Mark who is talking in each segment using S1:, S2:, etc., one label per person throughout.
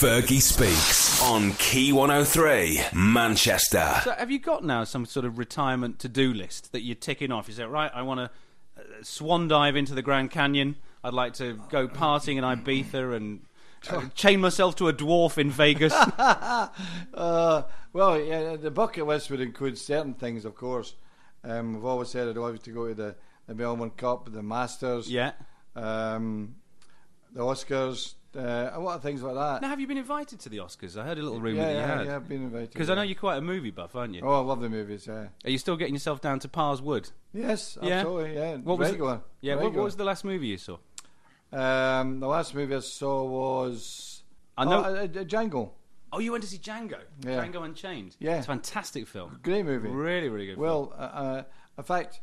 S1: Fergie Speaks on Key 103, Manchester.
S2: So have you got now some sort of retirement to-do list that you're ticking off? You say, right, I want to swan dive into the Grand Canyon. I'd like to go partying in Ibiza and chain myself to a dwarf in Vegas.
S3: Well, yeah, the bucket list would include certain things, of course. We've always said I'd love to go to the Melbourne Cup, the Masters,
S2: Yeah.
S3: the Oscars, a lot of things like that.
S2: Now, have you been invited to the Oscars? I heard a little rumour that you had.
S3: Yeah, I've been invited.
S2: Because I know you're quite a movie buff, aren't you?
S3: Oh, I love the movies, yeah.
S2: Are you still getting yourself down to Pars Wood?
S3: Yes,
S2: Yeah?
S3: absolutely, yeah.
S2: What was
S3: regular.
S2: Yeah,
S3: regular.
S2: what was the last movie you saw?
S3: The last movie I saw was
S2: I know.
S3: Django.
S2: Oh, you went to see Django?
S3: Yeah.
S2: Django Unchained?
S3: Yeah.
S2: It's a fantastic film.
S3: Great movie.
S2: Really, really good film.
S3: Well, in fact,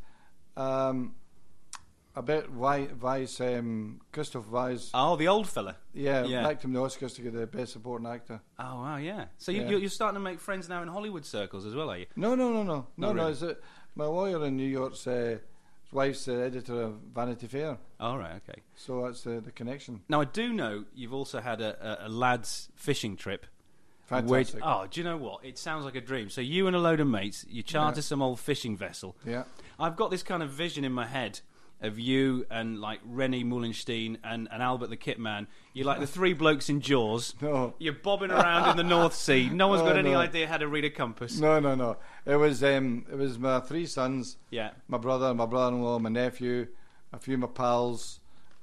S3: about Weiss, Christoph Weiss.
S2: Oh, the old fella.
S3: Yeah,
S2: Yeah.
S3: backed him the Oscars to get the Best Supporting Actor.
S2: Oh, wow, yeah. So
S3: Yeah.
S2: you're starting to make friends now in Hollywood circles as well, are you?
S3: No.
S2: really?
S3: It's my lawyer in New York's his wife's the editor of Vanity Fair,
S2: All right, okay.
S3: so that's the connection.
S2: Now, I do know you've also had a lads' fishing trip.
S3: Fantastic.
S2: Oh, do you know what? It sounds like a dream. So you and a load of mates, you charter
S3: Yeah.
S2: some old fishing vessel.
S3: Yeah.
S2: I've got this kind of vision in my head of you and like Rennie Mullenstein and Albert the Kit Man. You're like the three blokes in Jaws.
S3: No.
S2: You're bobbing around in the North Sea. No one's got
S3: Oh,
S2: any
S3: no.
S2: idea how to read a compass.
S3: No. It was my three sons,
S2: Yeah.
S3: my brother, my brother-in-law, my nephew, a few of my pals,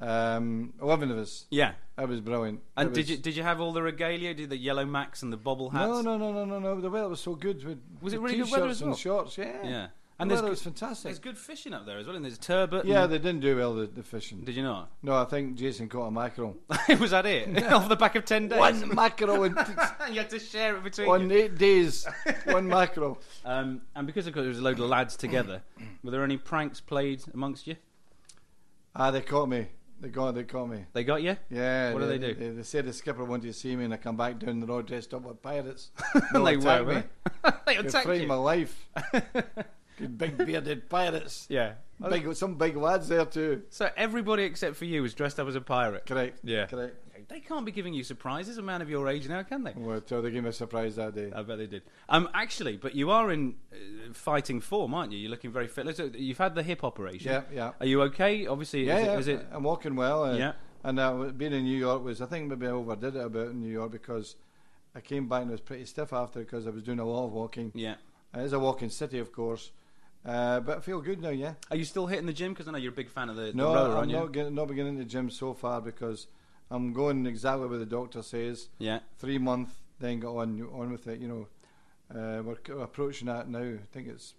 S3: 11 of us.
S2: Yeah.
S3: That was brilliant.
S2: And did you have all the regalia? Did the yellow macs and the bobble hats?
S3: No. The weather was so good.
S2: Was it
S3: the
S2: really good weather
S3: t-shirts
S2: as well?
S3: and shorts, yeah.
S2: Yeah.
S3: And
S2: And
S3: the
S2: there's
S3: weather was
S2: good,
S3: fantastic.
S2: there's good fishing up there as well. And there's turbot.
S3: Yeah,
S2: and-
S3: they didn't do well, the fishing.
S2: Did you not?
S3: No, I think Jason caught a mackerel.
S2: Was that it? Off the back of 10 days?
S3: One mackerel in,
S2: You had to share it between
S3: on
S2: you.
S3: 8 days. One mackerel.
S2: And because of course, there was a load of lads together, were there any pranks played amongst you?
S3: They caught me. They caught me.
S2: They got you?
S3: Yeah.
S2: What did they do?
S3: They said the skipper wanted to see me, and I come back down the road dressed up like pirates.
S2: And they
S3: attacked
S2: were,
S3: me.
S2: They
S3: They
S2: attacked
S3: frightened
S2: you.
S3: my life. Good big bearded pirates.
S2: Yeah.
S3: Some big lads there too.
S2: So everybody except for you was dressed up as a pirate.
S3: Correct.
S2: Yeah.
S3: Correct.
S2: They can't be giving you surprises, a man of your age now, can they?
S3: Well, so they gave me a surprise that day.
S2: I bet they did. Actually, but you are in fighting form, aren't you? You're looking very fit. So you've had the hip operation.
S3: Yeah.
S2: Are you okay? Obviously,
S3: Yeah,
S2: is it?
S3: I'm walking well.
S2: Yeah.
S3: And being in New York I think maybe I overdid it a bit in New York because I came back and I was pretty stiff after because I was doing a lot of walking.
S2: Yeah.
S3: It is a walking city, of course. But I feel good now, yeah.
S2: Are you still hitting the gym? Because I know you're a big fan of the
S3: No,
S2: rower,
S3: I'm
S2: aren't you?
S3: not beginning the gym so far because I'm going exactly what the doctor says.
S2: Yeah.
S3: 3 months, then get on with it. We're approaching that now. I think it's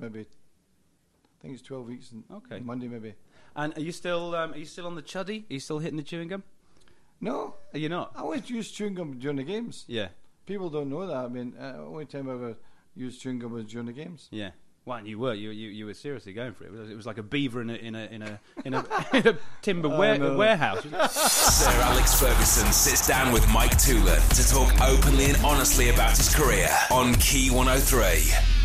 S3: 12 weeks.
S2: Okay.
S3: Monday maybe.
S2: And are you still on the chuddy? Are you still hitting the chewing gum?
S3: No,
S2: Are you not?
S3: I always use chewing gum during the games.
S2: Yeah.
S3: People don't know that. I mean, the only time I ever used chewing gum was during the games.
S2: Yeah. Well, and you were seriously going for it. It was like a beaver in a timber warehouse.
S1: Sir Alex Ferguson sits down with Mike Toolan to talk openly and honestly about his career on Key 103.